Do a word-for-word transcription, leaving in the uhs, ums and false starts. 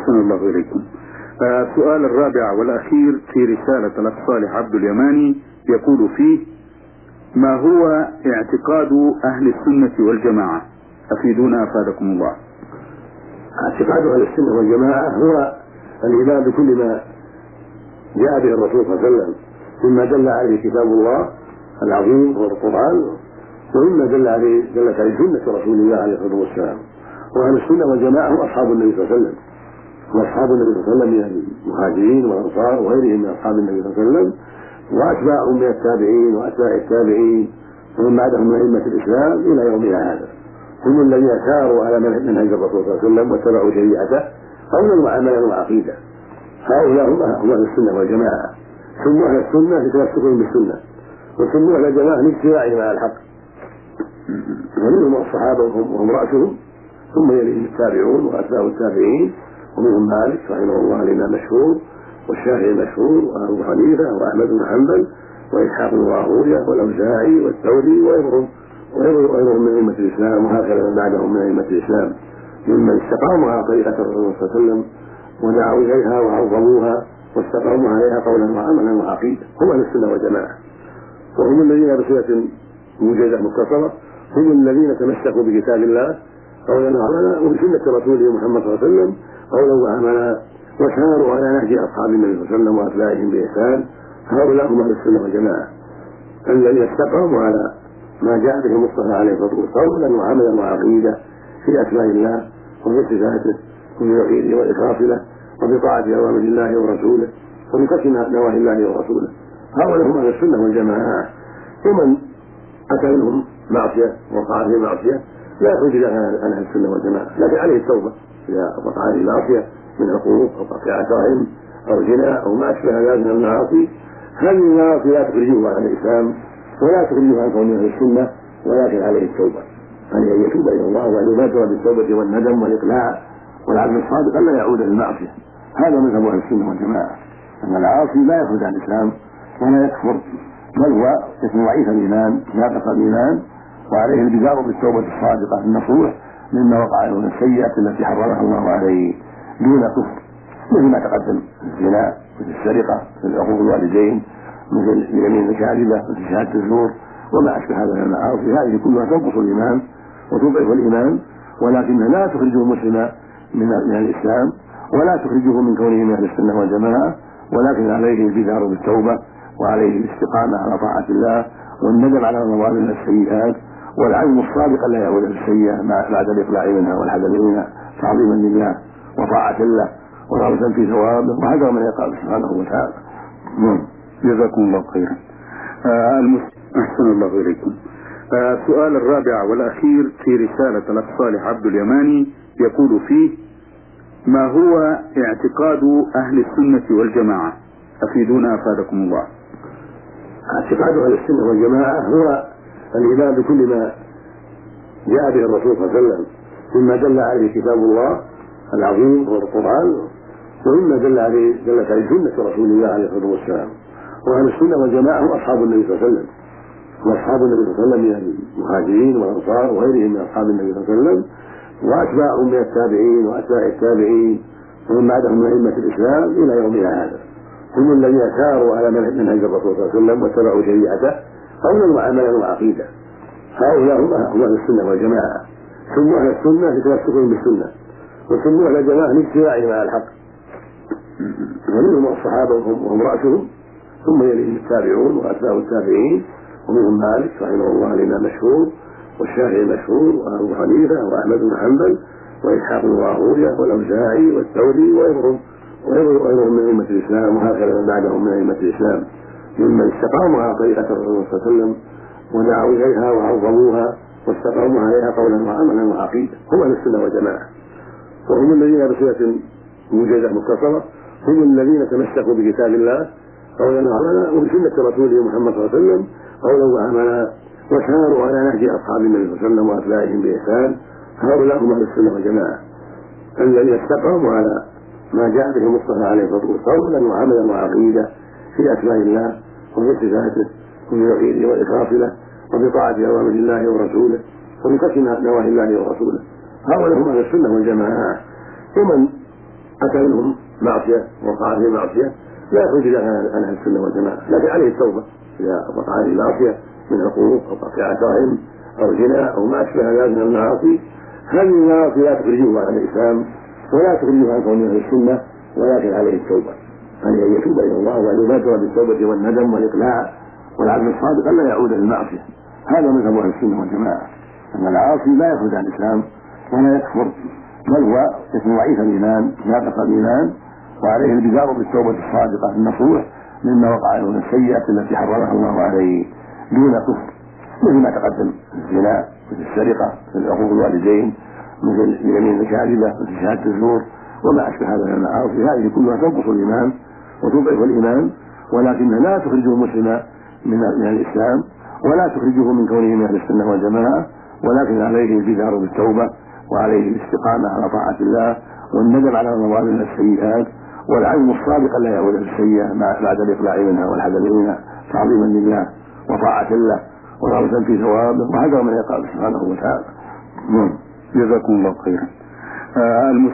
أحسن الله إليكم. السؤال الرابع والأخير في رسالة الأخ صالح عبد اليماني يقول فيه: ما هو اعتقاد أهل السنة والجماعة؟ أفيدونا أفادكم الله. اعتقاد أهل السنة والجماعة هو الإيمان بكل ما جاء به الرسول صلى الله عليه وسلم مما دل عليه كتاب الله العظيم وهو القرآن، ومما دل عليه دلت عليه سنة رسول الله عليه الصلاة والسلام. وأهل السنة والجماعة هم أصحاب النبي صلى الله عليه وسلم، وأصحاب النبي صلى الله عليه وسلم من المهاجرين والأنصار وغيرهم من أصحاب النبي صلى الله عليه وسلم، وأتباعهم من التابعين وأتباع التابعين ومن بعدهم من أئمة الإسلام إلى يومنا هذا. هم الذين ساروا على منهج الرسول صلى الله عليه وسلم واتبعوا شريعته قولا وعملا وعقيدة. هؤلاء هم أهل السنة والجماعة. سموا أهل السنة لتمسكهم بالسنة، وسموا أهل الجماعة لاتباعهم على الحق، ومنهم الصحابة وهم رأسهم، ثم يليهم التابعون وأتباع التابعين، ومنهم مالك رحمه الله الإمام مشهور، والشافعي مشهور، وأبو حنيفة وأحمد بن حنبل وإسحاق بن راهويه والأوزاعي والثوري وغيرهم وغيرهم من أئمة الإسلام، وهكذا من بعدهم من أئمة الإسلام ممن استقاموا على طريقة الرسول صلى الله عليه وسلم ودعوا إليها وعظموها واستقاموا عليها قولا وعملا وعقيدة. هم أهل السنة والجماعة، وهم الذين بصيغة موجزة مختصرة هم الذين تمسكوا بكتاب الله قولا وعملا وبسنة رسوله محمد صلى الله عليه وسلم قولا وعملا، وساروا على نهج أصحاب النبي صلى الله عليه وسلم وأتباعهم بإحسان. هؤلاء هم أهل السنة والجماعة الذين استقاموا على ما جاء به المصطفى عليه الصلاة والسلام قولا وعملا وعقيدة في أسماء الله وفي صفاته وفي توحيده والإخلاص له وفي طاعة أوامر الله ورسوله وفي ترك نواهي الله ورسوله. هؤلاء هم أهل السنة والجماعة. ومن أتى منهم معصية وقع في معصية لا يخرج عن أهل السنة والجماعة، لكن عليه التوبة إذا وقع في معصية من عقوق أو قطيعة رحم أو زنا أو ما أشبه ذلك من المعاصي. هذه المعاصي لا تخرجه عن الإسلام ولا تخرجه عن كونه أهل السنة، ولكن عليه التوبة، عليه أن يتوب إلى الله وأن يبادر بالتوبة والندم والإقلاع والعزم الصادق ألا يعود للمعصية. هذا مذهب أهل السنة والجماعة، أن العاصي لا يخرج عن الإسلام ولا يكفر، بل هو اسم ضعيف الإيمان ناقص الإيمان، وعليه البدار بالتوبة الصادقة النصوح مما وقع له من السيئة التي حرمها الله عليه دون كفر، مثل ما تقدم الزنا، مثل السرقة، مثل عقوق الوالدين، مثل اليمين الكاذبة، مثل شهادة الزور وما أشبه هذا من المعاصي. هذه كلها تنقص الإيمان وتضعف الإيمان، ولكنها لا تخرجه مسلما من الإسلام ولا تخرجه من كونه من أهل السنة والجماعة، ولكن عليه البدار بالتوبة وعليه الاستقامة على طاعة الله والندم على مظاهر السيئات والعزم الصادق لا يعود السيئة بعد الإقلاع منها والحذر منها تعظيما لله وطاعة له ورغبة في ثوابه وهذا من يقال سبحانه وتعالى. جزاكم الله خيرا. آه أحسن الله إليكم. آه السؤال الرابع والأخير في رسالة الأخ صالح عبد اليماني يقول فيه: ما هو اعتقاد أهل السنة والجماعة؟ أفيدونا أفادكم الله. اعتقاد أهل السنة والجماعة هو الإيمان بكل ما جاء به الرسول صلى الله عليه وسلم مما دل عليه كتاب الله العظيم وهو القرآن، ومما دل عليه دلت عليه سنة رسول الله عليه الصلاة والسلام. وأهل السنة والجماعة هم أصحاب النبي صلى الله عليه وسلم، وأصحاب النبي صلى الله عليه وسلم من المهاجرين والأنصار وغيرهم من أصحاب النبي صلى الله عليه وسلم، وأتباعهم من التابعين وأتباع التابعين ومن بعدهم من أئمة الإسلام إلى يومنا هذا. هم الذين ساروا على منهج الرسول صلى الله عليه وسلم واتبعوا شريعته قولا وعملا وعقيدة. هؤلاء هم أهل السنة والجماعة. سموا أهل السنة لتمسكهم بالسنة، وسموا أهل الجماعة لاتباعهم على الحق، ومنهم الصحابة وهم رأسهم، ثم يليهم التابعون وأتباع التابعين، ومنهم مالك رحمه الله الإمام مشهور، والشافعي مشهور، وأبو حنيفة وأحمد بن حنبل وإسحاق بن راهويه والأوزاعي والثوري وغيرهم وغيرهم من أئمة الإسلام، وهكذا من بعدهم من أئمة الإسلام ممن استقاموا على طريقة الرسول صلى الله عليه وسلم ودعوا إليها وعظموها واستقاموا عليها قولا وعملا وعقيدة. هم أهل السنة والجماعة، وهم الذين بصيغة موجزة مختصرة هم الذين تمسكوا بكتاب الله قولا وعملا وبسنة رسوله محمد صلى الله عليه وسلم قولا وعملا، وساروا على نهج أصحاب النبي صلى الله عليه وسلم وأتباعهم بإحسان. هؤلاء هم أهل السنة والجماعة الذين استقاموا على ما جاء به المصطفى عليه الصلاة والسلام قولا وعملا وعقيدة في أسماء الله وفي صفاته وفي توحيده والإخلاص له وفي طاعة أوامر الله ورسوله وفي ترك نواهي الله ورسوله. هؤلاء هم أهل السنة والجماعة. ومن أتى منهم معصية وقع فيه معصية لا يخرج إلى عن أهل السنة والجماعة، لكن عليه التوبة إذا وقع فيه معصية من عقوق أو قطيعة رحم أو زنا أو ما أشبه ذلك من المعاصي. هذه المعاصي لا تخرجه عن الإسلام ولا تخرجه عن كونه أهل السنة، ولكن عليه التوبة، عليه أن يتوب إلى الله وأن يبادر بالتوبة والندم والإقلاع والعزم الصادق ألا يعود للمعصية. هذا مذهب أهل السنة والجماعة، أن العاصي لا يخرج عن الإسلام ولا يكفر، بل هو اسم ضعيف الإيمان ناقص الإيمان، وعليه البدار بالتوبة الصادقة النصوح مما وقع له من السيئات التي حرمها الله عليه دون كفر، مثل ما تقدم الزنا، مثل السرقة، مثل عقوق الوالدين، مثل اليمين الكاذبة، مثل شهادة الزور وما أشبه هذا من المعاصي. هذه كلها تنقص الإيمان وتضعف الإيمان، ولكنها لا تخرجه مسلما من الإسلام ولا تخرجه من كونه من أهل السنة والجماعة، ولكن عليه البدار بالتوبة وعليه الاستقامة على طاعة الله والندم على مظاهر السيئات والعزم الصادق لا يعود السيئة بعد الإقلاع منها والحذر منها تعظيما لله وطاعة الله ورغبة في ثوابه وهذا من يقال سبحانه وتعالى. جزاكم الله خيرا.